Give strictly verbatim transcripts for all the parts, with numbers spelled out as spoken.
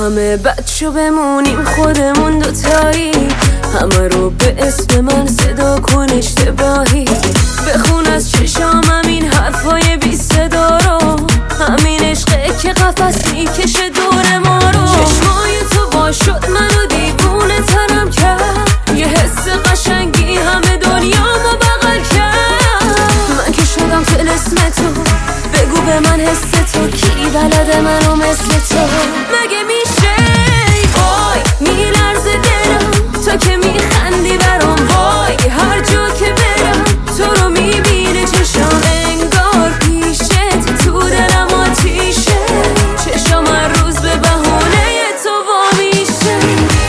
همه بچه بمونیم خودمون دوتایی، همه رو به اسم من صدا کن اشتباهی، بخون از چشامم این حرفای بی صدا رو، همین عشقه که قفس میکشه دور ما رو. چشمای تو با شد منو دیوونه ترم کرد، یه حس قشنگی همه دنیامو بغل کرد. من که شدم طلسم تو، بگو به من حس تو، کی بلده منو مثل تو؟ مگه میشه؟ وای میلرزه دلم تا که میخندی برام، وای هر جا که برم تو رو میبینه چشام، انگار پیشت تو دلم آتیشه، چشام هر روز به بهونه تو وا میشه.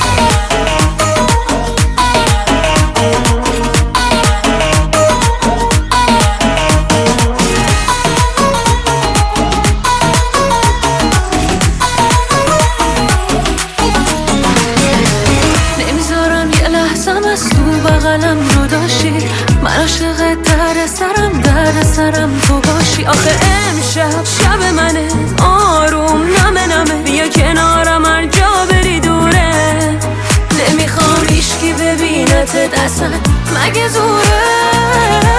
از تو بغلم جداشی، من عاشق درد سرم درد سرم تو باشی. آخه امشب شب منه آروم نمه نمه، بیا کنارم هر جا بری دوره، نمیخوام هیچکی ببینت اصلا مگه زوره؟